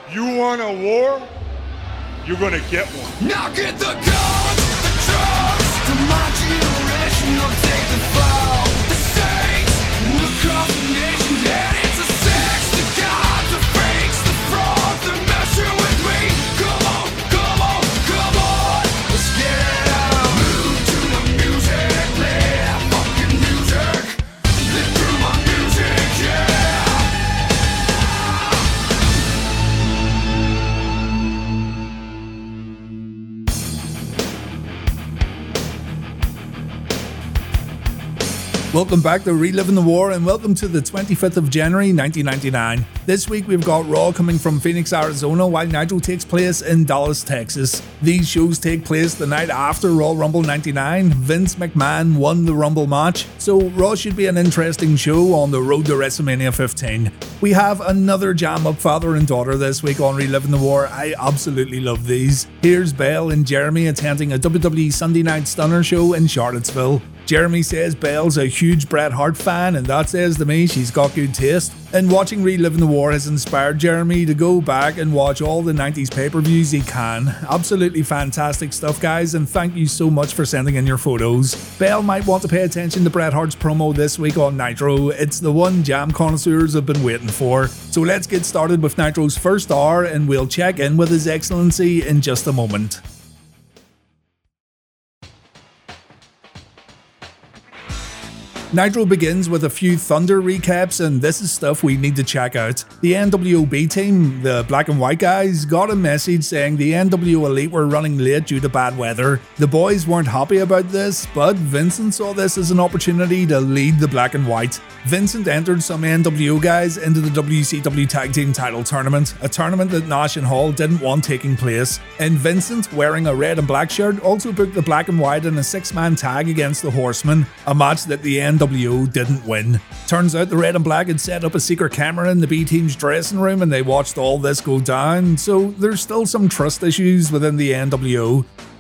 You want a war? You're gonna get one. Now get the guns, the drugs, to my generation will take the fall. The saints will cross the nation, and it's a sex, the gods, the fakes, the frauds, they're messing with me. Come on, come on, come on, let's get it out. Move to the music, play that fucking music. Live through my music, yeah. Welcome back to Reliving the War and welcome to the 25th of January 1999. This week we've got Raw coming from Phoenix, Arizona, while Nitro takes place in Dallas, Texas. These shows take place the night after Royal Rumble 99. Vince McMahon won the Rumble match, so Raw should be an interesting show on the road to WrestleMania 15. We have another jam-up father and daughter this week on Reliving the War. I absolutely love these. Here's Belle and Jeremy attending a WWE Sunday Night Stunner show in Charlottesville. Jeremy says Belle's a huge Bret Hart fan, and that says to me she's got good taste. And watching Reliving the War has inspired Jeremy to go back and watch all the 90s pay-per-views he can. Absolutely fantastic stuff, guys, and thank you so much for sending in your photos. Belle might want to pay attention to Bret Hart's promo this week on Nitro. It's the one jam connoisseurs have been waiting for. So let's get started with Nitro's first hour, and we'll check in with His Excellency in just a moment. Nitro begins with a few Thunder recaps, and this is stuff we need to check out. The NWOB team, the black and white guys, got a message saying the NWO Elite were running late due to bad weather. The boys weren't happy about this, but Vincent saw this as an opportunity to lead the black and white. Vincent entered some NWO guys into the WCW Tag Team title tournament, a tournament that Nash and Hall didn't want taking place. And Vincent, wearing a red and black shirt, also booked the black and white in a 6-man tag against the Horsemen, a match that the NWO didn't win. Turns out the red and black had set up a secret camera in the B team's dressing room and they watched all this go down, so there's still some trust issues within the NWO.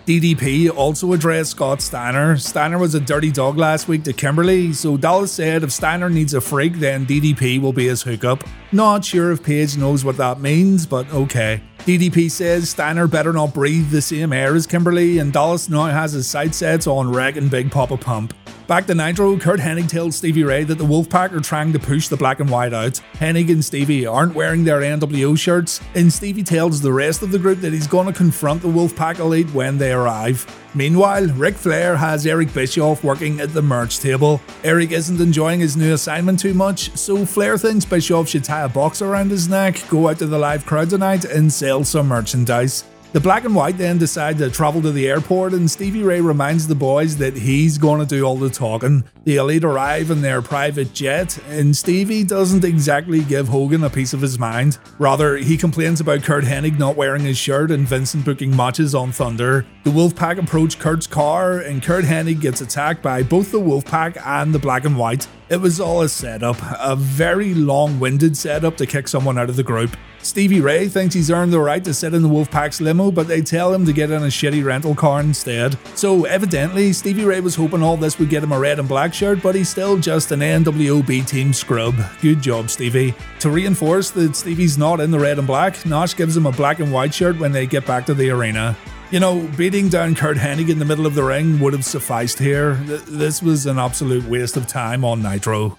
DDP also addressed Scott Steiner. Steiner was a dirty dog last week to Kimberly, so Dallas said if Steiner needs a freak, then DDP will be his hookup. Not sure if Paige knows what that means, but okay. DDP says Steiner better not breathe the same air as Kimberly, and Dallas now has his sights set on wrecking Big Papa Pump. Back to Nitro, Curt Hennig tells Stevie Ray that the Wolfpack are trying to push the black and white out. Hennig and Stevie aren't wearing their NWO shirts, and Stevie tells the rest of the group that he's going to confront the Wolfpack Elite when they arrive. Meanwhile, Ric Flair has Eric Bischoff working at the merch table. Eric isn't enjoying his new assignment too much, so Flair thinks Bischoff should tie a box around his neck, go out to the live crowd tonight, and sell some merchandise. The black and white then decide to travel to the airport, and Stevie Ray reminds the boys that he's going to do all the talking. The Elite arrive in their private jet, and Stevie doesn't exactly give Hogan a piece of his mind. Rather, he complains about Curt Hennig not wearing his shirt and Vincent booking matches on Thunder. The Wolfpack approach Kurt's car, and Curt Hennig gets attacked by both the Wolfpack and the black and white. It was all a setup, a very long-winded setup to kick someone out of the group. Stevie Ray thinks he's earned the right to sit in the Wolfpack's limo, but they tell him to get in a shitty rental car instead. So evidently, Stevie Ray was hoping all this would get him a red and black shirt, but he's still just an NWOB team scrub. Good job, Stevie. To reinforce that Stevie's not in the red and black, Nash gives him a black and white shirt when they get back to the arena. You know, beating down Curt Hennig in the middle of the ring would have sufficed here. This was an absolute waste of time on Nitro.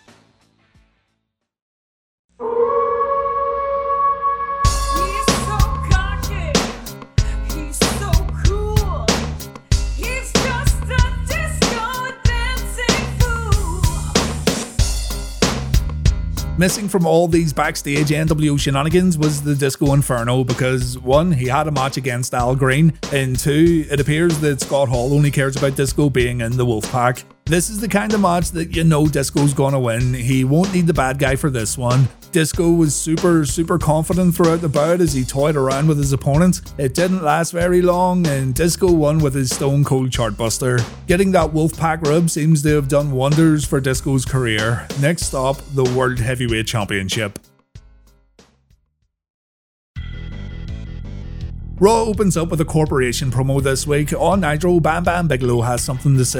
Missing from all these backstage NWO shenanigans was the Disco Inferno because 1, he had a match against Al Green, and 2, it appears that Scott Hall only cares about Disco being in the Wolfpack. This is the kind of match that you know Disco's gonna win. He won't need the bad guy for this one. Disco was super confident throughout the bout as he toyed around with his opponent. It didn't last very long, and Disco won with his Stone Cold Chartbuster. Getting that Wolfpack rub seems to have done wonders for Disco's career. Next stop, the World Heavyweight Championship. Raw opens up with a corporation promo this week. On Nitro, Bam Bam Bigelow has something to say.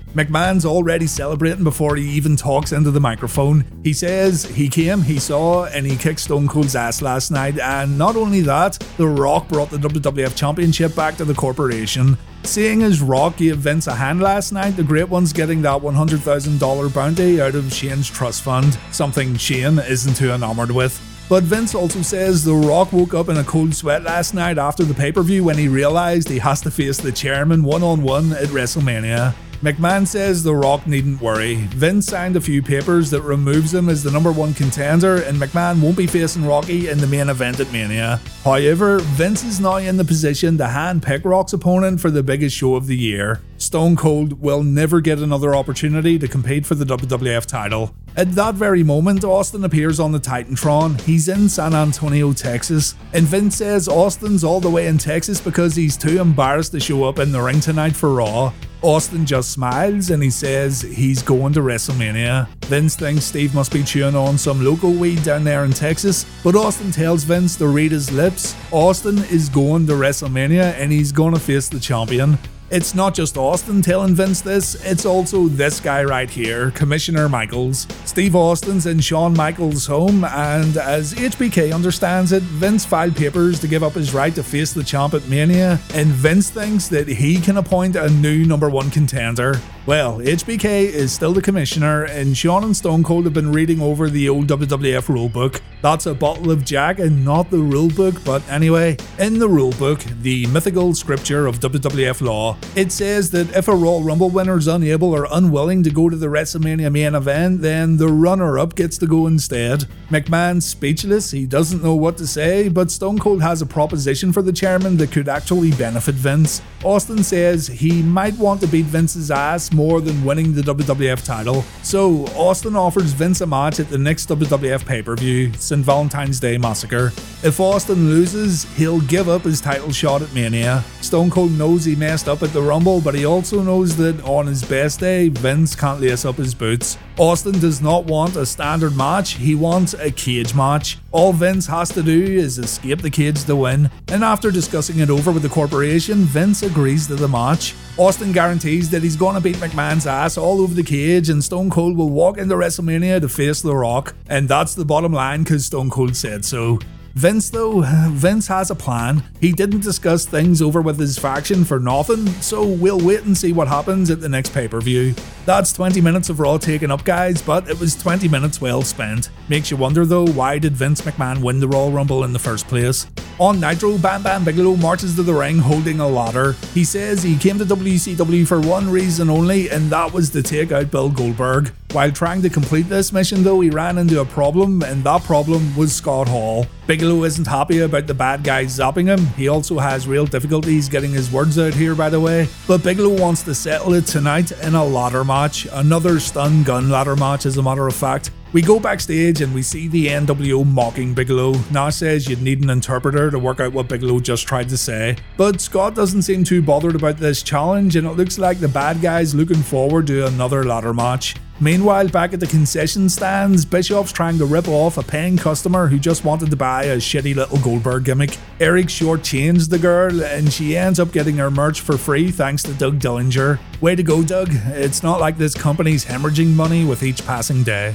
McMahon's already celebrating before he even talks into the microphone. He says he came, he saw, and he kicked Stone Cold's ass last night, and not only that, The Rock brought the WWF Championship back to the corporation. Seeing as Rock gave Vince a hand last night, the Great One's getting that $100,000 bounty out of Shane's trust fund, something Shane isn't too enamored with. But Vince also says The Rock woke up in a cold sweat last night after the pay-per-view when he realised he has to face the chairman one-on-one at WrestleMania. McMahon says The Rock needn't worry. Vince signed a few papers that removes him as the #1 contender, and McMahon won't be facing Rocky in the main event at Mania. However, Vince is now in the position to hand-pick Rock's opponent for the biggest show of the year. Stone Cold will never get another opportunity to compete for the WWF title. At that very moment, Austin appears on the Titantron. He's in San Antonio, Texas, and Vince says Austin's all the way in Texas because he's too embarrassed to show up in the ring tonight for Raw. Austin just smiles and he says he's going to WrestleMania. Vince thinks Steve must be chewing on some local weed down there in Texas, but Austin tells Vince to read his lips. Austin is going to WrestleMania and he's going to face the champion. It's not just Austin telling Vince this, it's also this guy right here, Commissioner Michaels. Steve Austin's in Shawn Michaels' home, and as HBK understands it, Vince filed papers to give up his right to face the champ at Mania, and Vince thinks that he can appoint a new #1 contender. Well, HBK is still the commissioner, and Shawn and Stone Cold have been reading over the old WWF rulebook. That's a bottle of Jack and not the rulebook, but anyway, in the rulebook, the mythical scripture of WWF law, it says that if a Royal Rumble winner is unable or unwilling to go to the WrestleMania main event, then the runner-up gets to go instead. McMahon's speechless, he doesn't know what to say, but Stone Cold has a proposition for the chairman that could actually benefit Vince. Austin says he might want to beat Vince's ass more than winning the WWF title, so Austin offers Vince a match at the next WWF pay-per-view, St. Valentine's Day Massacre. If Austin loses, he'll give up his title shot at Mania. Stone Cold knows he messed up at the Rumble, but he also knows that on his best day, Vince can't lace up his boots. Austin does not want a standard match, he wants a cage match. All Vince has to do is escape the cage to win, and after discussing it over with the corporation, Vince agrees to the match. Austin guarantees that he's gonna beat McMahon's ass all over the cage, and Stone Cold will walk into WrestleMania to face The Rock, and that's the bottom line because Stone Cold said so. Vince has a plan. He didn't discuss things over with his faction for nothing, so we'll wait and see what happens at the next pay-per-view. That's 20 minutes of Raw taken up, guys, but it was 20 minutes well spent. Makes you wonder though, why did Vince McMahon win the Royal Rumble in the first place? On Nitro, Bam Bam Bigelow marches to the ring holding a ladder. He says he came to WCW for one reason only, and that was to take out Bill Goldberg. While trying to complete this mission though, he ran into a problem, and that problem was Scott Hall. Bigelow isn't happy about the bad guys zapping him. He also has real difficulties getting his words out here, by the way. But Bigelow wants to settle it tonight in a ladder match. Another stun gun ladder match, as a matter of fact. We go backstage and we see the NWO mocking Bigelow. Nash says you'd need an interpreter to work out what Bigelow just tried to say. But Scott doesn't seem too bothered about this challenge, and it looks like the bad guys looking forward to another ladder match. Meanwhile, back at the concession stands, Bischoff's trying to rip off a paying customer who just wanted to buy a shitty little Goldberg gimmick. Eric shortchanged the girl, and she ends up getting her merch for free thanks to Doug Dillinger. Way to go, Doug. It's not like this company's hemorrhaging money with each passing day.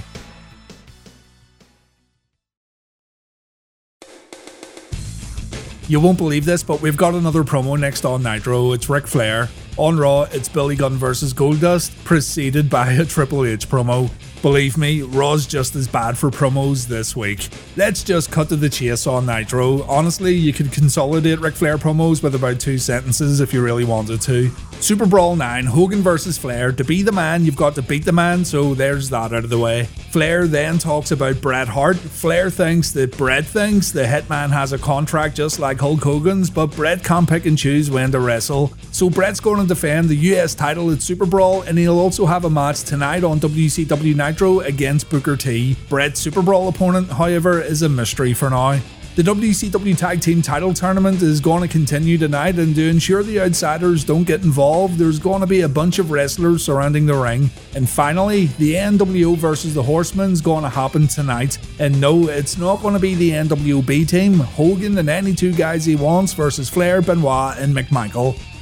You won't believe this, but we've got another promo next on Nitro. It's Ric Flair. On Raw, it's Billy Gunn vs Goldust, preceded by a Triple H promo. Believe me, Raw's just as bad for promos this week. Let's just cut to the chase on Nitro. Honestly, you could consolidate Ric Flair promos with about 2 sentences if you really wanted to. Super Brawl 9, Hogan vs Flair. To be the man, you've got to beat the man, so there's that out of the way. Flair then talks about Bret Hart. Flair thinks that Bret thinks the Hitman has a contract just like Hulk Hogan's, but Bret can't pick and choose when to wrestle. So Bret's going to defend the US title at Super Brawl, and he'll also have a match tonight on WCW Nitro against Booker T. Bret's Super Brawl opponent, however, is a mystery for now. The WCW Tag Team title tournament is going to continue tonight, and to ensure the outsiders don't get involved, there's going to be a bunch of wrestlers surrounding the ring. And finally, the NWO versus the Horsemen is going to happen tonight. And no, it's not going to be the NWO B team, Hogan and any 2 guys he wants versus Flair, Benoit and McMichael.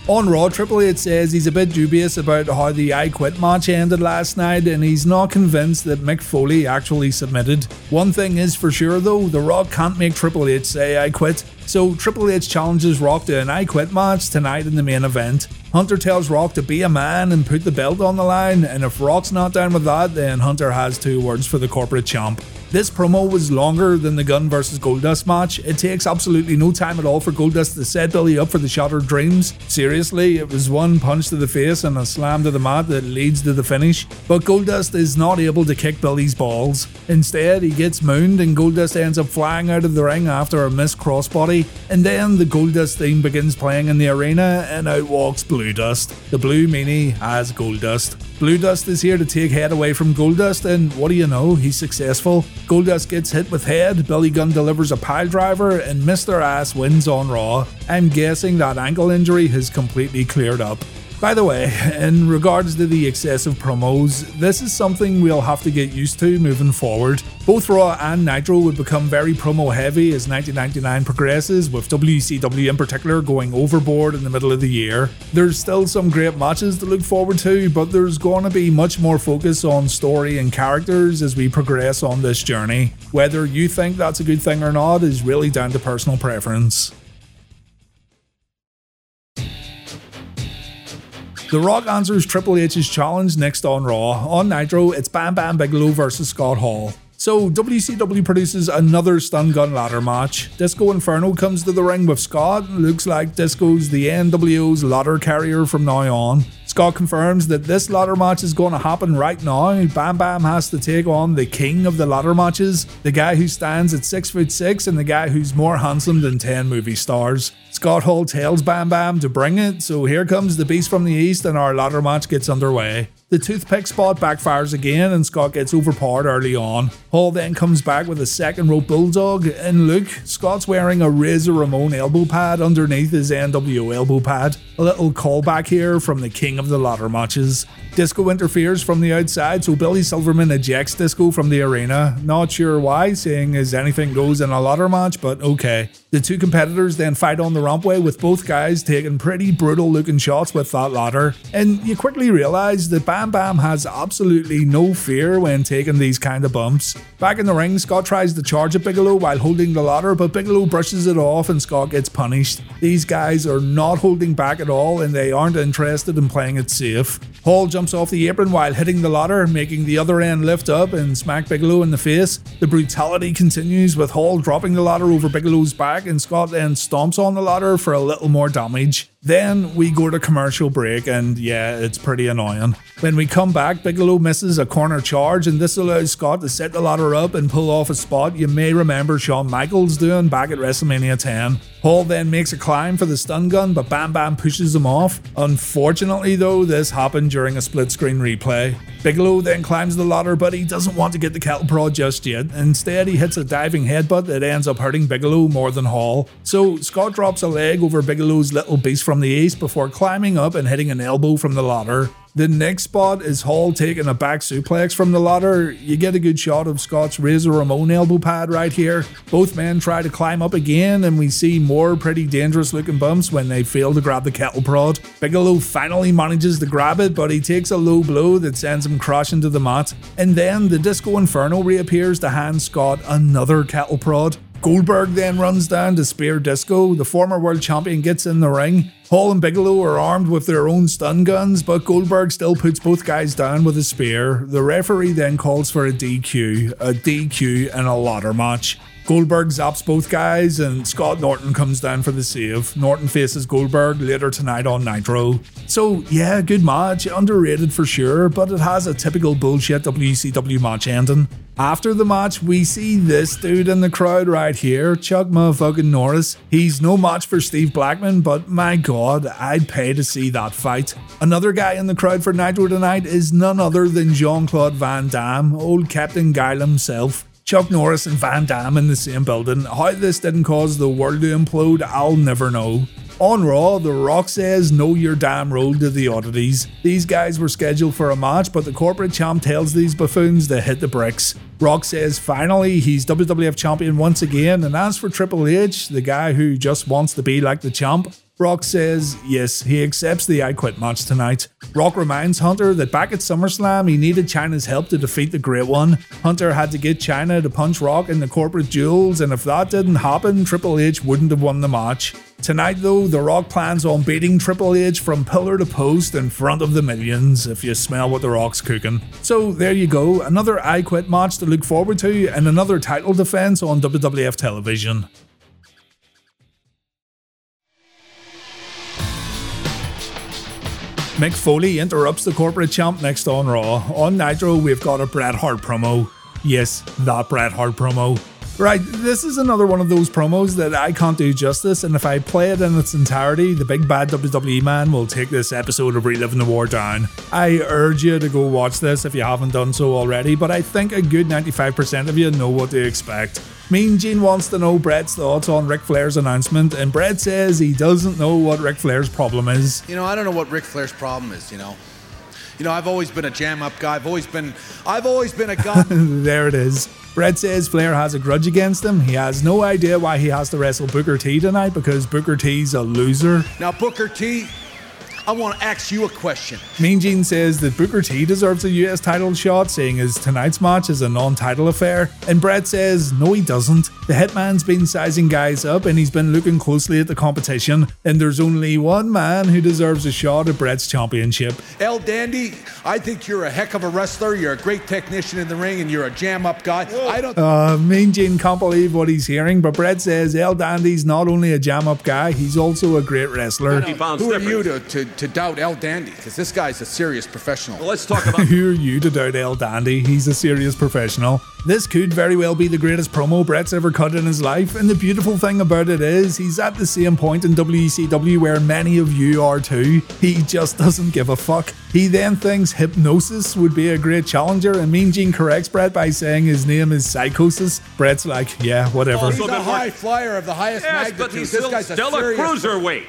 On Raw, Triple H says he's a bit dubious about how the I Quit match ended last night, and he's not convinced that Mick Foley actually submitted. One thing is for sure though, The Rock can't make Triple H say I quit, so Triple H challenges Rock to an I Quit match tonight in the main event. Hunter tells Rock to be a man and put the belt on the line, and if Rock's not down with that, then Hunter has 2 words for the corporate champ. This promo was longer than the Gunn vs Goldust match. It takes absolutely no time at all for Goldust to set Billy up for the Shattered Dreams. Seriously, it was one punch to the face and a slam to the mat that leads to the finish. But Goldust is not able to kick Billy's balls. Instead, he gets mooned and Goldust ends up flying out of the ring after a missed crossbody. And then the Goldust theme begins playing in the arena and out walks Blue Dust. The Blue meanie as Goldust. Blue Dust is here to take head away from Goldust, and what do you know, he's successful. Goldust gets hit with head, Billy Gunn delivers a pile driver, and Mr. Ass wins on Raw. I'm guessing that ankle injury has completely cleared up. By the way, in regards to the excessive promos, this is something we'll have to get used to moving forward. Both Raw and Nitro would become very promo heavy as 1999 progresses, with WCW in particular going overboard in the middle of the year. There's still some great matches to look forward to, but there's going to be much more focus on story and characters as we progress on this journey. Whether you think that's a good thing or not is really down to personal preference. The Rock answers Triple H's challenge next on Raw. On Nitro, it's Bam Bam Bigelow vs Scott Hall. So WCW produces another stun gun ladder match. Disco Inferno comes to the ring with Scott. Looks like Disco's the NWO's ladder carrier from now on. Scott confirms that this ladder match is going to happen right now. Bam Bam has to take on the king of the ladder matches, the guy who stands at 6'6" and the guy who's more handsome than 10 movie stars. Scott Hall tells Bam Bam to bring it, so here comes the Beast from the East and our ladder match gets underway. The toothpick spot backfires again and Scott gets overpowered early on. Hall then comes back with a second rope bulldog, and look, Scott's wearing a Razor Ramon elbow pad underneath his NWO elbow pad. A little callback here from the king of the ladder matches. Disco interferes from the outside, so Billy Silverman ejects Disco from the arena. Not sure why, seeing as anything goes in a ladder match, but okay. The two competitors then fight on the rampway with both guys taking pretty brutal looking shots with that ladder. And you quickly realise that Bam Bam has absolutely no fear when taking these kind of bumps. Back in the ring, Scott tries to charge at Bigelow while holding the ladder, but Bigelow brushes it off and Scott gets punished. These guys are not holding back at all and they aren't interested in playing it safe. Hall jumps off the apron while hitting the ladder, making the other end lift up and smack Bigelow in the face. The brutality continues with Hall dropping the ladder over Bigelow's back and Scott then stomps on the ladder for a little more damage. Then we go to commercial break and yeah, it's pretty annoying. When we come back, Bigelow misses a corner charge and this allows Scott to set the ladder up and pull off a spot you may remember Shawn Michaels doing back at WrestleMania 10. Hall then makes a climb for the stun gun, but Bam Bam pushes him off. Unfortunately though, this happened during a split screen replay. Bigelow then climbs the ladder, but he doesn't want to get the kettle prod just yet. Instead, he hits a diving headbutt that ends up hurting Bigelow more than Hall. So Scott drops a leg over Bigelow's little beast from the east before climbing up and hitting an elbow from the ladder. The next spot is Hall taking a back suplex from the ladder. You get a good shot of Scott's Razor Ramon elbow pad right here. Both men try to climb up again and we see more pretty dangerous looking bumps when they fail to grab the kettle prod. Bigelow finally manages to grab it, but he takes a low blow that sends him crashing to the mat. And then the Disco Inferno reappears to hand Scott another kettle prod. Goldberg then runs down to spear Disco. The former world champion gets in the ring. Hall and Bigelow are armed with their own stun guns, but Goldberg still puts both guys down with a spear. The referee then calls for a DQ in a ladder match. Goldberg zaps both guys and Scott Norton comes down for the save. Norton faces Goldberg later tonight on Nitro. So yeah, good match, underrated for sure, but it has a typical bullshit WCW match ending. After the match, we see this dude in the crowd right here, Chuck motherfucking Norris. He's no match for Steve Blackman, but my god, I'd pay to see that fight. Another guy in the crowd for Nitro tonight is none other than Jean-Claude Van Damme, old Captain Guile himself. Chuck Norris and Van Damme in the same building. How this didn't cause the world to implode, I'll never know. On Raw, The Rock says know your damn role to the oddities. These guys were scheduled for a match, but the corporate champ tells these buffoons to hit the bricks. Rock says finally he's WWF champion once again, and as for Triple H, the guy who just wants to be like the champ, Rock says yes, he accepts the I Quit match tonight. Rock reminds Hunter that back at SummerSlam he needed Chyna's help to defeat the Great One. Hunter had to get Chyna to punch Rock in the corporate duels, and if that didn't happen, Triple H wouldn't have won the match. Tonight though, The Rock plans on beating Triple H from pillar to post in front of the millions, if you smell what The Rock's cooking. So there you go, another I Quit match to look forward to, and another title defense on WWF television. Mick Foley interrupts the corporate champ next on Raw. On Nitro, we've got a Bret Hart promo. Yes, that Bret Hart promo. Right, this is another one of those promos that I can't do justice, and if I play it in its entirety, the big bad WWE man will take this episode of Reliving the War down. I urge you to go watch this if you haven't done so already, but I think a good 95% of you know what to expect. Mean Gene wants to know Bret's thoughts on Ric Flair's announcement, and Bret says he doesn't know what Ric Flair's problem is. I don't know what Ric Flair's problem is, I've always been a jam-up guy. I've always been a guy. There it is. Bret says Flair has a grudge against him. He has no idea why he has to wrestle Booker T tonight because Booker T's a loser. Now, Booker T, I want to ask you a question. Mean Gene says that Booker T deserves a US title shot, seeing as tonight's match is a non-title affair. And Bret says no he doesn't. The Hitman's been sizing guys up and he's been looking closely at the competition. And there's only one man who deserves a shot at Bret's championship. El Dandy, I think you're a heck of a wrestler. You're a great technician in the ring and you're a jam-up guy. Mean Gene can't believe what he's hearing, but Bret says El Dandy's not only a jam-up guy, he's also a great wrestler. Who are you to doubt El Dandy? Because this guy's a serious professional. Well, let's talk about... Who are you to doubt El Dandy? He's a serious professional. This could very well be the greatest promo Bret's ever cut in his life, and the beautiful thing about it is he's at the same point in WCW where many of you are too. He just doesn't give a fuck. He then thinks Hypnosis would be a great challenger, and Mean Gene corrects Bret by saying his name is Psychosis. Bret's like, yeah, whatever. He's a high flyer of the highest magnitude. But he's still a cruiserweight.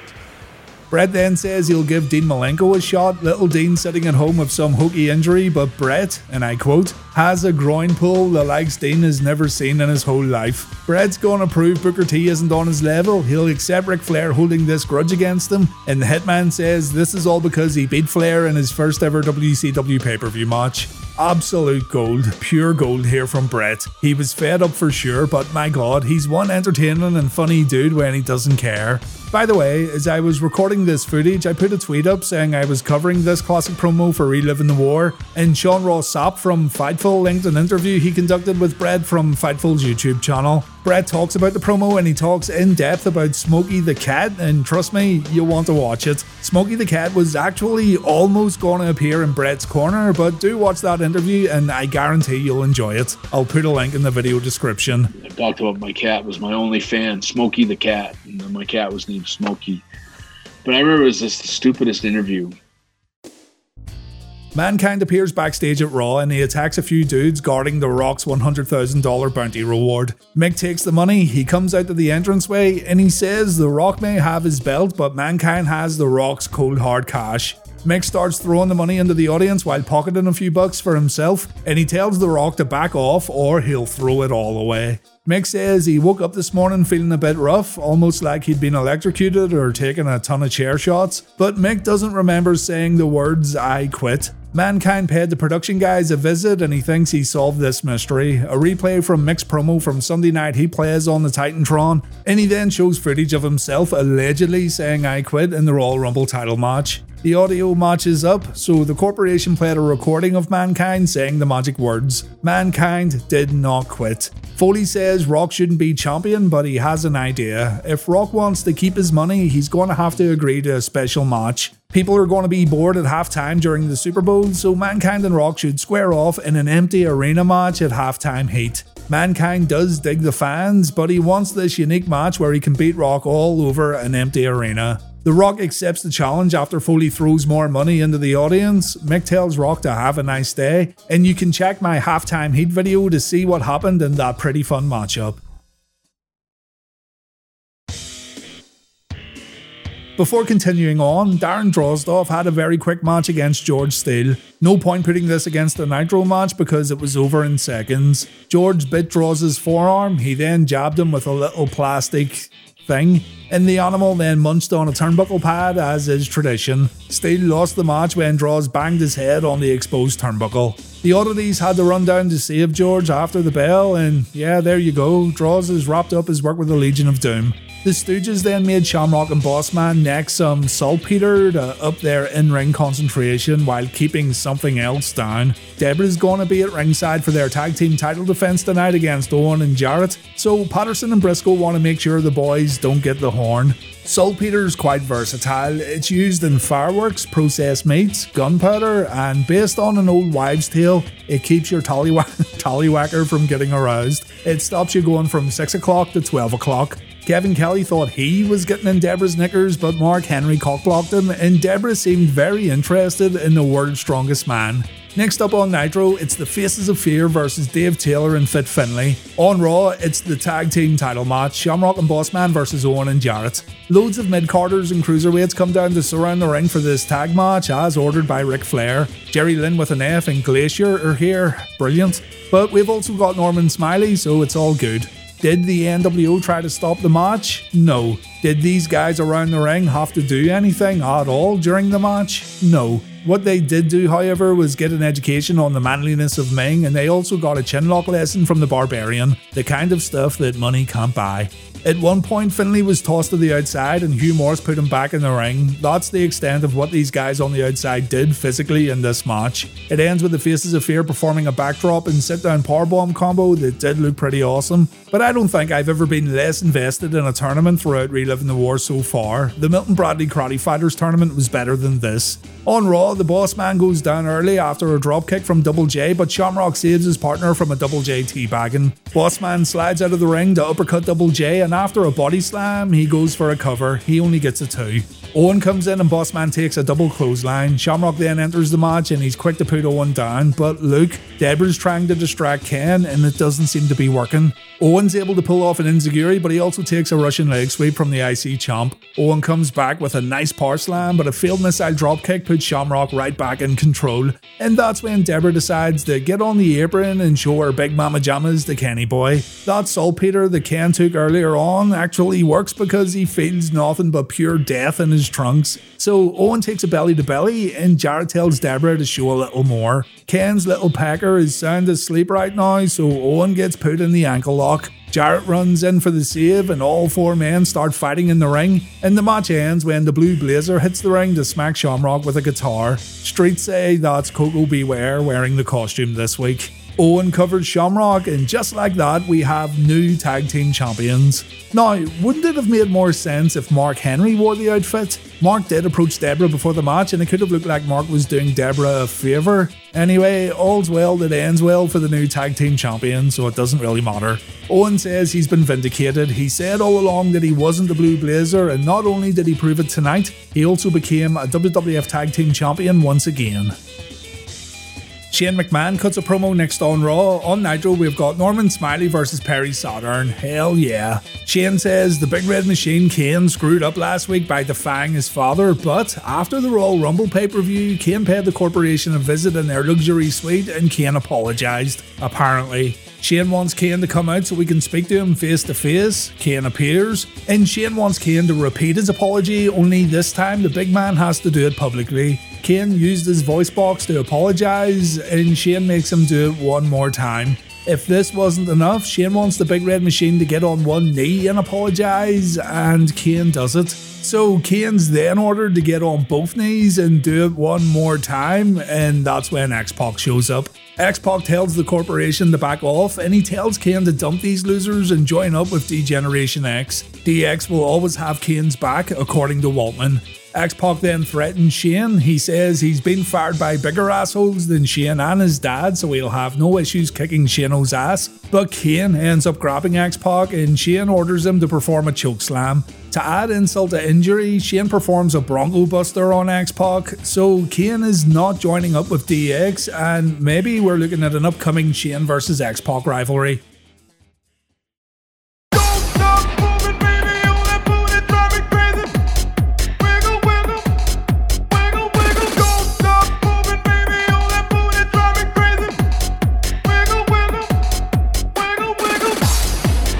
Bret then says he'll give Dean Malenko a shot, little Dean sitting at home with some hokey injury, but Bret, and I quote, has a groin pull the likes Dean has never seen in his whole life. Bret's gonna prove Booker T isn't on his level, he'll accept Ric Flair holding this grudge against him, and the Hitman says this is all because he beat Flair in his first ever WCW pay-per-view match. Absolute gold, pure gold here from Bret. He was fed up for sure, but my god, he's one entertaining and funny dude when he doesn't care. By the way, as I was recording this footage, I put a tweet up saying I was covering this classic promo for Reliving the War, and Sean Ross Sapp from Fightful linked an interview he conducted with Bret from Fightful's YouTube channel. Bret talks about the promo and he talks in depth about Smokey the Cat, and trust me, you'll want to watch it. Smokey the Cat was actually almost going to appear in Bret's corner, but do watch that interview and I guarantee you'll enjoy it. I'll put a link in the video description. I talked about my cat was my only fan, Smokey the Cat, and my cat was named Smokey. But I remember it was just the stupidest interview. Mankind appears backstage at Raw and he attacks a few dudes guarding The Rock's $100,000 bounty reward. Mick takes the money, he comes out to the entranceway and he says The Rock may have his belt, but Mankind has The Rock's cold hard cash. Mick starts throwing the money into the audience while pocketing a few bucks for himself, and he tells The Rock to back off or he'll throw it all away. Mick says he woke up this morning feeling a bit rough, almost like he'd been electrocuted or taken a ton of chair shots, but Mick doesn't remember saying the words "I quit." Mankind paid the production guys a visit and he thinks he solved this mystery. A replay from Mick's promo from Sunday night he plays on the Titantron, and he then shows footage of himself allegedly saying "I quit" in the Royal Rumble title match. The audio matches up, so the corporation played a recording of Mankind saying the magic words. Mankind did not quit. Foley says Rock shouldn't be champion, but he has an idea. If Rock wants to keep his money, he's going to have to agree to a special match. People are going to be bored at halftime during the Super Bowl, so Mankind and Rock should square off in an empty arena match at halftime heat. Mankind does dig the fans, but he wants this unique match where he can beat Rock all over an empty arena. The Rock accepts the challenge after Foley throws more money into the audience. Mick tells Rock to have a nice day, and you can check my halftime heat video to see what happened in that pretty fun matchup. Before continuing on, Darren Drozdov had a very quick match against George Steele. No point putting this against a Nitro match because it was over in seconds. George bit Droz's forearm, he then jabbed him with a little plastic thing, and the animal then munched on a turnbuckle pad as is tradition. Steele lost the match when Droz banged his head on the exposed turnbuckle. The oddities had to run down to save George after the bell, and yeah, there you go, Droz has wrapped up his work with the Legion of Doom. The Stooges then made Shamrock and Bossman neck some saltpeter to up their in-ring concentration while keeping something else down. Debra's gonna be at ringside for their tag team title defense tonight against Owen and Jarrett, so Patterson and Briscoe want to make sure the boys don't get the horn. Saltpeter's quite versatile. It's used in fireworks, processed meats, gunpowder, and based on an old wives' tale, it keeps your tallywhacker from getting aroused. It stops you going from 6 o'clock to 12 o'clock. Kevin Kelly thought he was getting in Debra's knickers, but Mark Henry cockblocked him, and Debra seemed very interested in the world's strongest man. Next up on Nitro, it's the Faces of Fear versus Dave Taylor and Fit Finlay. On Raw, it's the tag team title match, Shamrock and Bossman versus Owen and Jarrett. Loads of mid-carders and cruiserweights come down to surround the ring for this tag match, as ordered by Ric Flair. Jerry Lynn with an F and Glacier are here, brilliant. But we've also got Norman Smiley, so it's all good. Did the NWO try to stop the match? No. Did these guys around the ring have to do anything at all during the match? No. What they did do, however, was get an education on the manliness of Ming, and they also got a chinlock lesson from the Barbarian, the kind of stuff that money can't buy. At one point, Finlay was tossed to the outside and Hugh Morris put him back in the ring. That's the extent of what these guys on the outside did physically in this match. It ends with the Faces of Fear performing a backdrop and sit-down powerbomb combo that did look pretty awesome, but I don't think I've ever been less invested in a tournament throughout Reliving the War so far. The Milton Bradley Karate Fighters tournament was better than this. On Raw, the Boss Man goes down early after a dropkick from Double J, but Shamrock saves his partner from a Double J teabagging. Boss Man slides out of the ring to uppercut Double J, and after a body slam, he goes for a cover. He only gets a 2. Owen comes in and Boss Man takes a double clothesline. Shamrock then enters the match and he's quick to put Owen down, but look, Debra's trying to distract Ken and it doesn't seem to be working. Owen's able to pull off an enziguri, but he also takes a Russian leg sweep from the IC champ. Owen comes back with a nice power slam, but a failed missile dropkick puts Shamrock right back in control. And that's when Debra decides to get on the apron and show her big mama jammas to Kenny Boy. That saltpeter that Ken took earlier on actually works because he feels nothing but pure death in his trunks. So Owen takes a belly to belly and Jarrett tells Debra to show a little more. Ken's little pecker is sound asleep right now, so Owen gets put in the ankle lock. Jarrett runs in for the save and all 4 men start fighting in the ring, and the match ends when the Blue Blazer hits the ring to smack Shamrock with a guitar. Streets say that's Coco Beware wearing the costume this week. Owen covers Shamrock, and just like that, we have new tag team champions. Now, wouldn't it have made more sense if Mark Henry wore the outfit? Mark did approach Debra before the match, and it could have looked like Mark was doing Debra a favour. Anyway, all's well that ends well for the new tag team champions, so it doesn't really matter. Owen says he's been vindicated. He said all along that he wasn't the Blue Blazer, and not only did he prove it tonight, he also became a WWF Tag Team Champion once again. Shane McMahon cuts a promo next on Raw. On Nitro, we've got Norman Smiley versus Perry Saturn. Hell yeah. Shane says the Big Red Machine Kane screwed up last week by defying his father, but after the Royal Rumble pay-per-view, Kane paid the corporation a visit in their luxury suite and Kane apologised, apparently. Shane wants Kane to come out so we can speak to him face to face. Kane appears, and Shane wants Kane to repeat his apology, only this time the big man has to do it publicly. Kane used his voice box to apologise, and Shane makes him do it one more time. If this wasn't enough, Shane wants the Big Red Machine to get on one knee and apologise, and Kane does it. So Kane's then ordered to get on both knees and do it one more time, and that's when X-Pac shows up. X-Pac tells the corporation to back off, and he tells Kane to dump these losers and join up with D-Generation X. DX will always have Kane's back, according to Waltman. X-Pac then threatens Shane. He says he's been fired by bigger assholes than Shane and his dad, so he'll have no issues kicking Shano's ass. But Kane ends up grabbing X-Pac, and Shane orders him to perform a chokeslam. To add insult to injury, Shane performs a Bronco Buster on X-Pac, so Kane is not joining up with DX, and maybe we're looking at an upcoming Shane vs X-Pac rivalry. On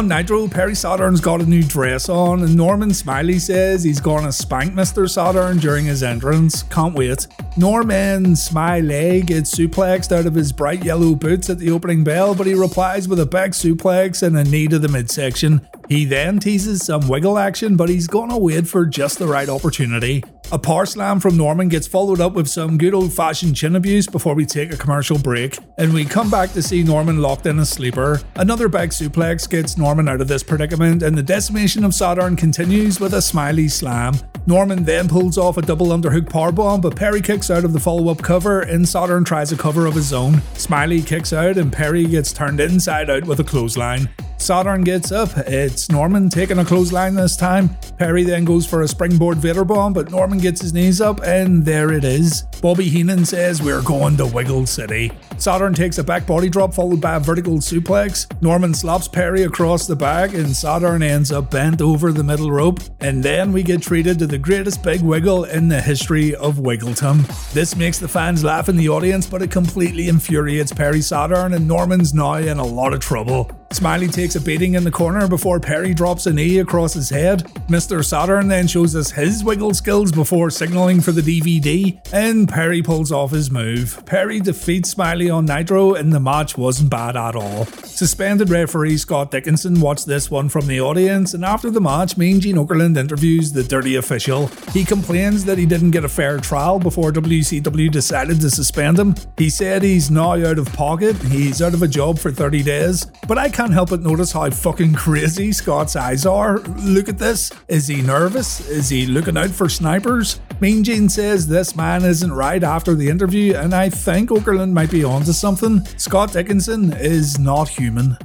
On Nitro, Perry Saturn got a new dress on, and Norman Smiley says he's gonna spank Mr. Saturn during his entrance. Can't wait. Norman Smiley gets suplexed out of his bright yellow boots at the opening bell, but he replies with a back suplex and a knee to the midsection. He then teases some wiggle action, but he's gonna wait for just the right opportunity. A power slam from Norman gets followed up with some good old fashioned chin abuse before we take a commercial break, and we come back to see Norman locked in a sleeper. Another back suplex gets Norman out of this predicament, and the decimation of Saturn continues with a Smiley slam. Norman then pulls off a double underhook powerbomb, but Perry kicks out of the follow-up cover and Saturn tries a cover of his own. Smiley kicks out and Perry gets turned inside out with a clothesline. Saturn gets up, it's Norman taking a clothesline this time. Perry then goes for a springboard Vader bomb, but Norman gets his knees up and there it is. Bobby Heenan says we're going to Wiggle City. Saturn takes a back body drop followed by a vertical suplex. Norman slaps Perry across the back and Saturn ends up bent over the middle rope. And then we get treated to the greatest big wiggle in the history of Wiggletum. This makes the fans laugh in the audience, but it completely infuriates Perry Saturn and Norman's now in a lot of trouble. Smiley takes a beating in the corner before Perry drops a knee across his head. Mr. Saturn then shows us his wiggle skills before signaling for the DVD, and Perry pulls off his move. Perry defeats Smiley on Nitro, and the match wasn't bad at all. Suspended referee Scott Dickinson watched this one from the audience, and after the match, Mean Gene Okerlund interviews the dirty official. He complains that he didn't get a fair trial before WCW decided to suspend him. He said he's now out of pocket, he's out of a job for 30 days, but I can't help but notice how fucking crazy Scott's eyes are. Look at this. Is he nervous? Is he looking out for snipers? Mean Gene says this man isn't right after the interview, and I think Okerlund might be onto something. Scott Dickinson is not human.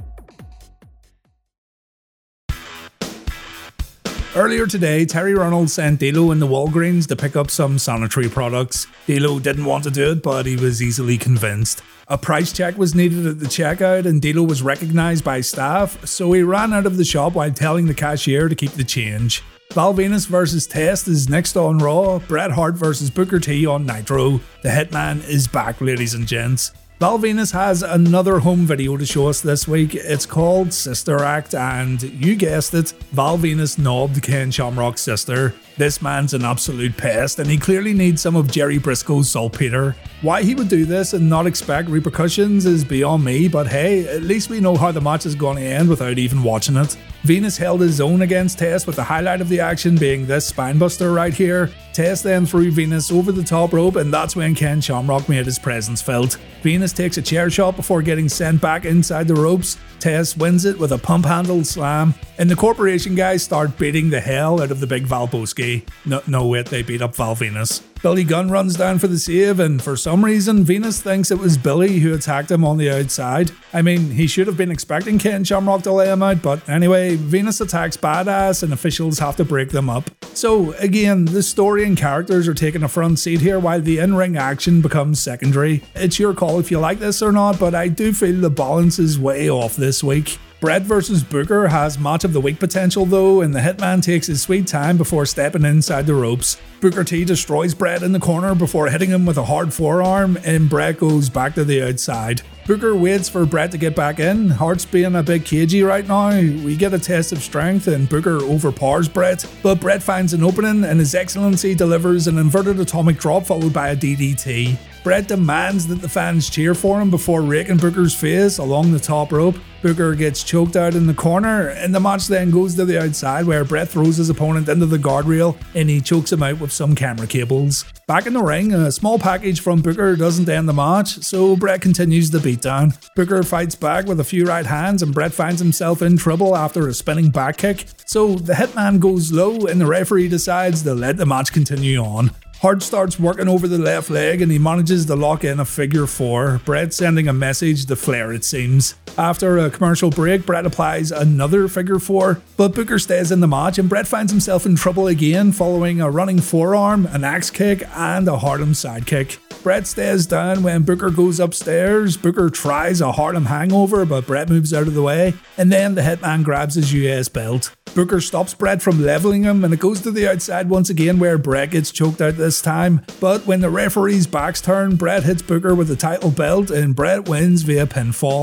Earlier today, Terry Reynolds sent D'Lo in the Walgreens to pick up some sanitary products. D'Lo didn't want to do it, but he was easily convinced. A price check was needed at the checkout and D'Lo was recognised by staff, so he ran out of the shop while telling the cashier to keep the change. Val Venus vs Test is next on Raw, Bret Hart vs Booker T on Nitro. The Hitman is back, ladies and gents. Val Venus has another home video to show us this week. It's called Sister Act, and you guessed it, Val Venus knobbed Ken Shamrock's sister. This man's an absolute pest, and he clearly needs some of Jerry Briscoe's saltpeter. Why he would do this and not expect repercussions is beyond me, but hey, at least we know how the match is going to end without even watching it. Venus held his own against Test, with the highlight of the action being this spinebuster right here. Test then threw Venus over the top rope, and that's when Ken Shamrock made his presence felt. Venus takes a chair shot before getting sent back inside the ropes. Test wins it with a pump handle slam, and the Corporation guys start beating the hell out of the big Valboski. No wait, they beat up Val Venus. Billy Gunn runs down for the save, and for some reason Venus thinks it was Billy who attacked him on the outside. I mean, he should have been expecting Ken Shamrock to lay him out, but anyway, Venus attacks Badass and officials have to break them up. So again, the story and characters are taking a front seat here while the in-ring action becomes secondary. It's your call if you like this or not, but I do feel the balance is way off this week. Bret vs Booker has match of the week potential though, and the Hitman takes his sweet time before stepping inside the ropes. Booker T destroys Bret in the corner before hitting him with a hard forearm, and Bret goes back to the outside. Booker waits for Bret to get back in. Hart's being a bit cagey right now. We get a test of strength and Booker overpowers Bret, but Bret finds an opening and His Excellency delivers an inverted atomic drop followed by a DDT. Bret demands that the fans cheer for him before raking Booker's face along the top rope. Booker gets choked out in the corner, and the match then goes to the outside where Bret throws his opponent into the guardrail and he chokes him out with some camera cables. Back in the ring, a small package from Booker doesn't end the match, so Bret continues the beatdown. Booker fights back with a few right hands and Bret finds himself in trouble after a spinning back kick, so the Hitman goes low and the referee decides to let the match continue on. Hart starts working over the left leg and he manages to lock in a figure 4, Bret sending a message to Flair it seems. After a commercial break, Bret applies another figure 4, but Booker stays in the match and Bret finds himself in trouble again following a running forearm, an axe kick and a Harlem sidekick. Bret stays down when Booker goes upstairs. Booker tries a Harlem hangover, but Bret moves out of the way, and then the Hitman grabs his US belt. Booker stops Bret from leveling him, and it goes to the outside once again where Bret gets choked out this time. But when the referee's backs turn, Bret hits Booker with the title belt, and Bret wins via pinfall.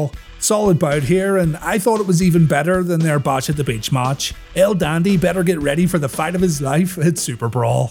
Solid bout here, and I thought it was even better than their Bash at the Beach match. El Dandy better get ready for the fight of his life at Super Brawl.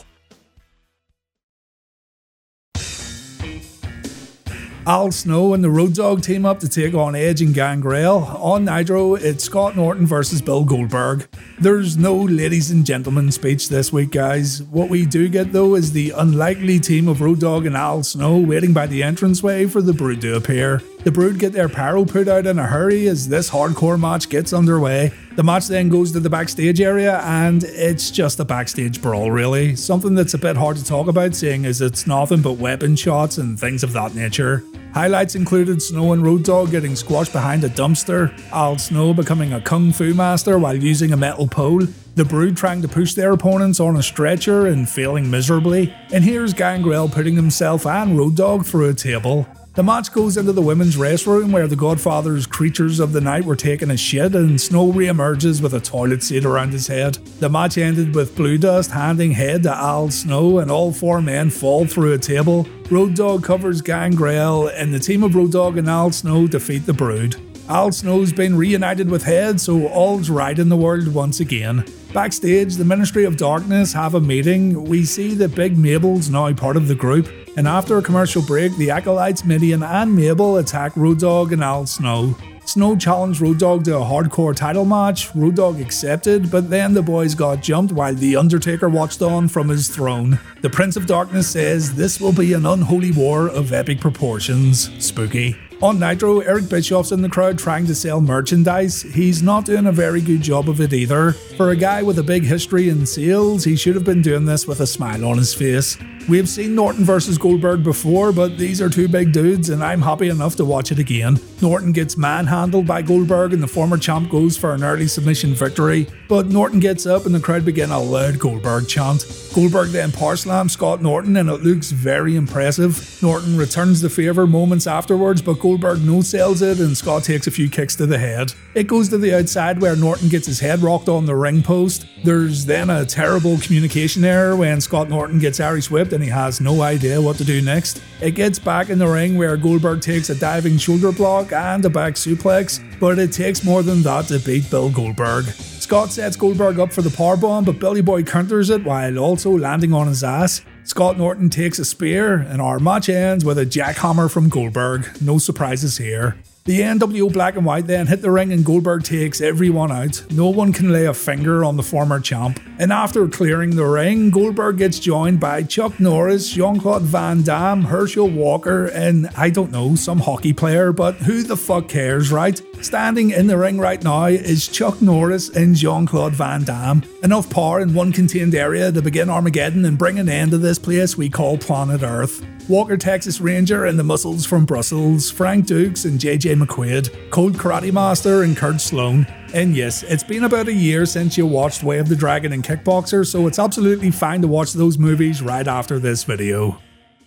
Al Snow and the Road Dogg team up to take on Edge and Gangrel. On Nitro, it's Scott Norton versus Bill Goldberg. There's no ladies and gentlemen speech this week, guys. What we do get though is the unlikely team of Road Dogg and Al Snow waiting by the entranceway for the Brood to appear. The Brood get their pyro put out in a hurry as this hardcore match gets underway. The match then goes to the backstage area, and it's just a backstage brawl really. Something that's a bit hard to talk about, seeing as it's nothing but weapon shots and things of that nature. Highlights included Snow and Road Dogg getting squashed behind a dumpster, Al Snow becoming a kung fu master while using a metal pole, the Brood trying to push their opponents on a stretcher and failing miserably, and here's Gangrel putting himself and Road Dogg through a table. The match goes into the women's restroom where the Godfather's creatures of the night were taking a shit and Snow re-emerges with a toilet seat around his head. The match ended with Blue Dust handing head to Al Snow and all four men fall through a table. Road Dogg covers Gangrel and the team of Road Dogg and Al Snow defeat the Brood. Al Snow's been reunited with Head, so all's right in the world once again. Backstage, the Ministry of Darkness have a meeting. We see that Big Mabel's now part of the group, and after a commercial break, the Acolytes, Midian and Mabel attack Road Dogg and Al Snow. Snow challenged Road Dogg to a hardcore title match. Road Dogg accepted, but then the boys got jumped while The Undertaker watched on from his throne. The Prince of Darkness says this will be an unholy war of epic proportions. Spooky. On Nitro, Eric Bischoff's in the crowd trying to sell merchandise. He's not doing a very good job of it either. For a guy with a big history in sales, he should have been doing this with a smile on his face. We have seen Norton versus Goldberg before, but these are two big dudes and I'm happy enough to watch it again. Norton gets manhandled by Goldberg and the former champ goes for an early submission victory, but Norton gets up and the crowd begin a loud Goldberg chant. Goldberg then power slams Scott Norton and it looks very impressive. Norton returns the favour moments afterwards, but Goldberg no-sells it and Scott takes a few kicks to the head. It goes to the outside where Norton gets his head rocked on the ring post. There's then a terrible communication error when Scott Norton gets Irish whipped and he has no idea what to do next. It gets back in the ring where Goldberg takes a diving shoulder block and a back suplex, but it takes more than that to beat Bill Goldberg. Scott sets Goldberg up for the powerbomb, but Billy Boy counters it while also landing on his ass. Scott Norton takes a spear, and our match ends with a jackhammer from Goldberg. No surprises here. The NWO Black and White then hit the ring and Goldberg takes everyone out. No one can lay a finger on the former champ. And after clearing the ring, Goldberg gets joined by Chuck Norris, Jean-Claude Van Damme, Herschel Walker, and I don't know, some hockey player, but who the fuck cares, right? Standing in the ring right now is Chuck Norris and Jean-Claude Van Damme. Enough power in one contained area to begin Armageddon and bring an end to this place we call planet Earth. Walker Texas Ranger and the Muscles from Brussels, Frank Dukes and JJ McQuaid, Cold Karate Master and Kurt Sloan. And yes, it's been about a year since you watched Way of the Dragon and Kickboxer, so it's absolutely fine to watch those movies right after this video.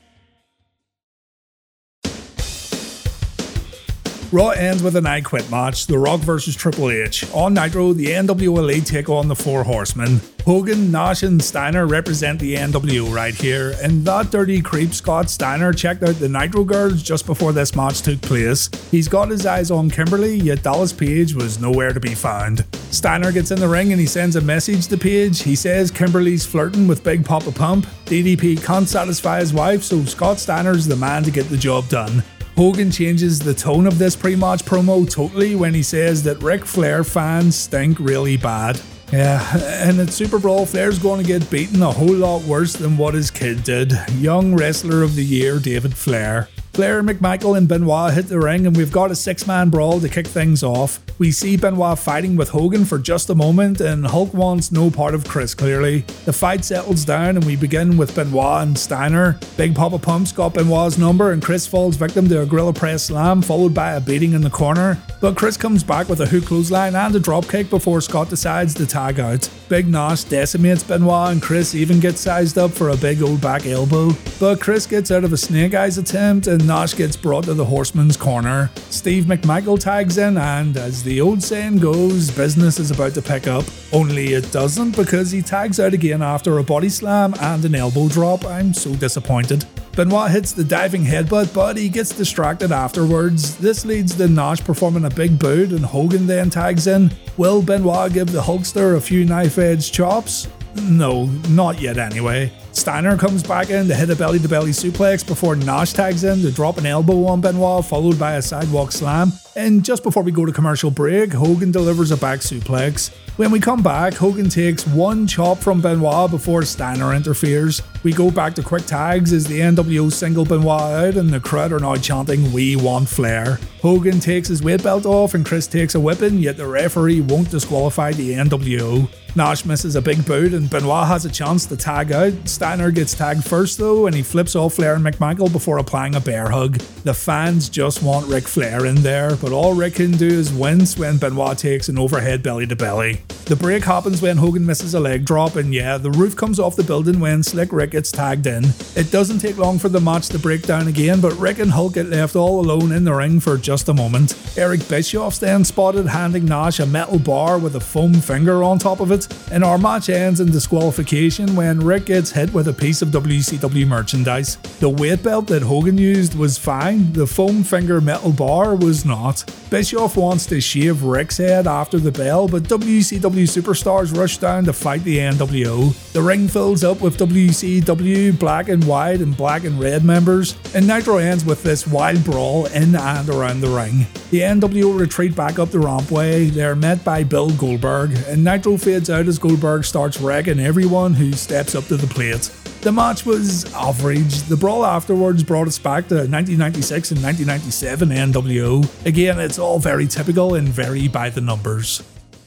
Raw ends with an I Quit match, The Rock vs Triple H. On Nitro, the NWO Elite take on the Four Horsemen. Hogan, Nash and Steiner represent the NWO right here, and that dirty creep Scott Steiner checked out the Nitro girls just before this match took place. He's got his eyes on Kimberly, yet Dallas Page was nowhere to be found. Steiner gets in the ring and he sends a message to Page. He says Kimberly's flirting with Big Papa Pump. DDP can't satisfy his wife, so Scott Steiner's the man to get the job done. Hogan changes the tone of this pre-match promo totally when he says that Ric Flair fans stink really bad. Yeah, and at Super Brawl, Flair's going to get beaten a whole lot worse than what his kid did. Young Wrestler of the Year, David Flair. Flair, McMichael and Benoit hit the ring and we've got a 6-man brawl to kick things off. We see Benoit fighting with Hogan for just a moment and Hulk wants no part of Chris clearly. The fight settles down and we begin with Benoit and Steiner. Big Papa Pump's got Benoit's number and Chris falls victim to a gorilla press slam followed by a beating in the corner. But Chris comes back with a hook clothesline and a dropkick before Scott decides to tag out. Big Nash decimates Benoit and Chris even gets sized up for a big old back elbow. But Chris gets out of a snake eyes attempt and Nash gets brought to the Horseman's corner. Steve McMichael tags in and, as the old saying goes, business is about to pick up. Only it doesn't because he tags out again after a body slam and an elbow drop. I'm so disappointed. Benoit hits the diving headbutt, but he gets distracted afterwards. This leads to Nash performing a big boot, and Hogan then tags in. Will Benoit give the Hulkster a few knife-edge chops? No, not yet anyway. Steiner comes back in to hit a belly-to-belly suplex before Nash tags in to drop an elbow on Benoit, followed by a sidewalk slam. And just before we go to commercial break, Hogan delivers a back suplex. When we come back, Hogan takes one chop from Benoit before Steiner interferes. We go back to quick tags as the NWO single Benoit out, and the crowd are now chanting, "We want Flair." Hogan takes his weight belt off and Chris takes a whipping, yet the referee won't disqualify the NWO. Nash misses a big boot and Benoit has a chance to tag out. Steiner gets tagged first though, and he flips off Flair and McMichael before applying a bear hug. The fans just want Ric Flair in there, but all Rick can do is wince when Benoit takes an overhead belly to belly. The break happens when Hogan misses a leg drop, and yeah, the roof comes off the building when Slick Rick gets tagged in. It doesn't take long for the match to break down again, but Rick and Hulk get left all alone in the ring for just a moment. Eric Bischoff's then spotted handing Nash a metal bar with a foam finger on top of it, and our match ends in disqualification when Rick gets hit with a piece of WCW merchandise. The weight belt that Hogan used was fine, the foam finger metal bar was not. Bischoff wants to shave Rick's head after the bell, but WCW superstars rush down to fight the NWO. The ring fills up with WCW black and white and black and red members, and Nitro ends with this wild brawl in and around the ring. The NWO retreat back up the rampway. They're met by Bill Goldberg, and Nitro fades out as Goldberg starts wrecking everyone who steps up to the plate. The match was average. The brawl afterwards brought us back to 1996 and 1997 NWO. Again, it's all very typical and very by the numbers.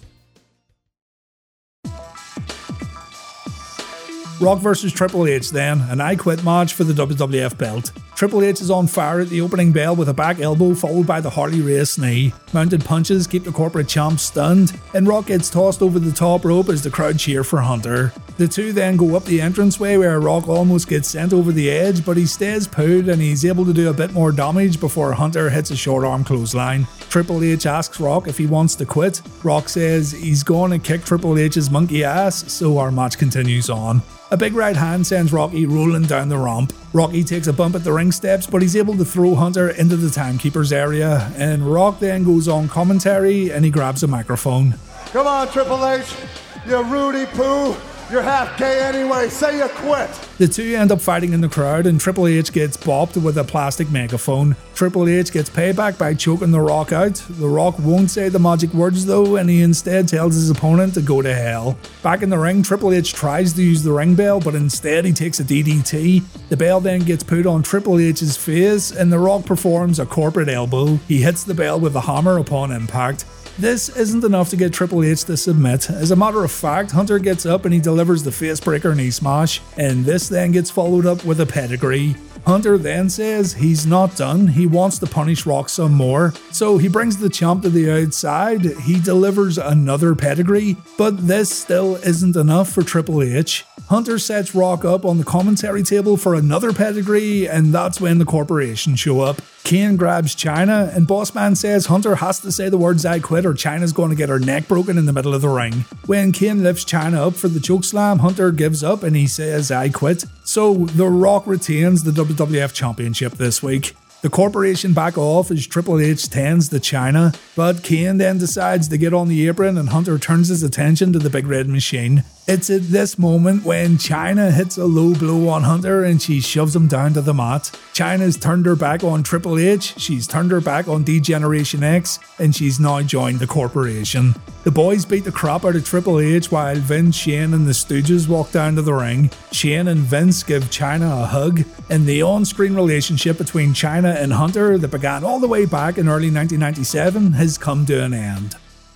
Rock vs Triple H then, an I Quit match for the WWF belt. Triple H is on fire at the opening bell with a back elbow followed by the Harley Race knee. Mounted punches keep the corporate champ stunned, and Rock gets tossed over the top rope as the crowd cheer for Hunter. The two then go up the entranceway where Rock almost gets sent over the edge, but he stays put and he's able to do a bit more damage before Hunter hits a short arm clothesline. Triple H asks Rock if he wants to quit. Rock says he's going to kick Triple H's monkey ass, so our match continues on. A big right hand sends Rocky rolling down the ramp. Rocky takes a bump at the ring steps, but he's able to throw Hunter into the timekeeper's area, and Rock then goes on commentary and he grabs a microphone. Come on, Triple H, you Rudy Poo. You're half gay anyway, say you quit! The two end up fighting in the crowd and Triple H gets bopped with a plastic megaphone. Triple H gets payback by choking The Rock out. The Rock won't say the magic words though, and he instead tells his opponent to go to hell. Back in the ring, Triple H tries to use the ring bell, but instead he takes a DDT. The bell then gets put on Triple H's face, and The Rock performs a corporate elbow. He hits the bell with a hammer upon impact. This isn't enough to get Triple H to submit. As a matter of fact, Hunter gets up and he delivers the facebreaker knee smash, and this then gets followed up with a pedigree. Hunter then says he's not done, he wants to punish Rock some more, so he brings the champ to the outside, he delivers another pedigree, but this still isn't enough for Triple H. Hunter sets Rock up on the commentary table for another pedigree, and that's when the corporation show up. Kane grabs Chyna, and Bossman says Hunter has to say the words "I quit" or Chyna's going to get her neck broken in the middle of the ring. When Kane lifts Chyna up for the chokeslam, Hunter gives up and he says "I quit." So The Rock retains the WWF Championship this week. The corporation back off as Triple H tends to Chyna, but Kane then decides to get on the apron and Hunter turns his attention to the Big Red Machine. It's at this moment when Chyna hits a low blow on Hunter and she shoves him down to the mat. Chyna's turned her back on Triple H, she's turned her back on D-Generation X, and she's now joined the corporation. The boys beat the crap out of Triple H while Vince, Shane and the Stooges walk down to the ring. Shane and Vince give Chyna a hug, and the on-screen relationship between Chyna and Hunter that began all the way back in early 1997 has come to an end.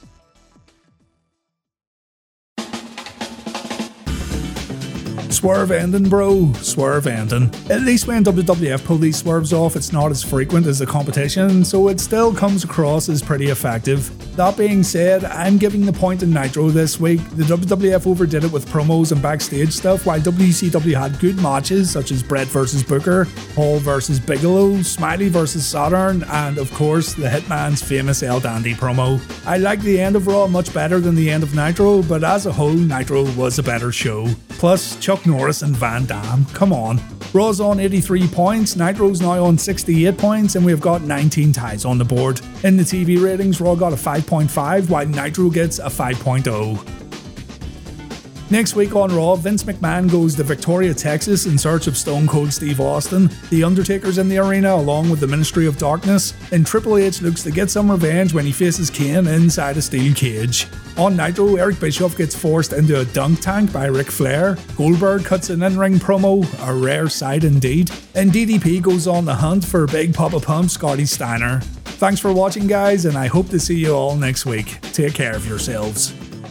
Swerve ending, bro. Swerve ending. At least when WWF pull these swerves off, it's not as frequent as the competition, so it still comes across as pretty effective. That being said, I'm giving the point in Nitro this week. The WWF overdid it with promos and backstage stuff, while WCW had good matches such as Brett vs Booker, Hall vs Bigelow, Smiley vs Saturn, and of course the Hitman's famous El Dandy promo. I like the end of Raw much better than the end of Nitro, but as a whole, Nitro was a better show. Plus, Chuck Norris and Van Damme, come on. Raw's on 83 points, Nitro's now on 68 points, and we've got 19 ties on the board. In the TV ratings, Raw got a 5.5, while Nitro gets a 5.0. Next week on Raw, Vince McMahon goes to Victoria, Texas in search of Stone Cold Steve Austin. The Undertaker's in the arena along with the Ministry of Darkness, and Triple H looks to get some revenge when he faces Kane inside a steel cage. On Nitro, Eric Bischoff gets forced into a dunk tank by Ric Flair. Goldberg cuts an in-ring promo, a rare sight indeed. And DDP goes on the hunt for Big Papa Pump Scotty Steiner. Thanks for watching, guys, and I hope to see you all next week. Take care of yourselves.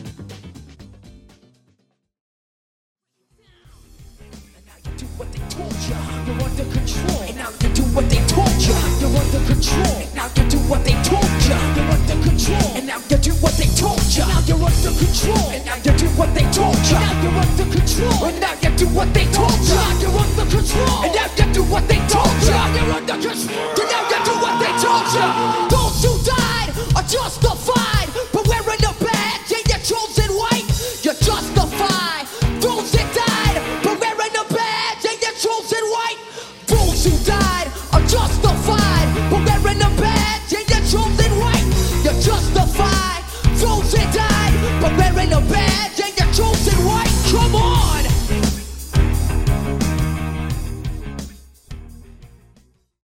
You're under control, and now you do what they told you. You're under control, and now you do what they told you. You're under control, and now you do what they told you. Now you're under control, and now you do what they told you. Now you're under control, and now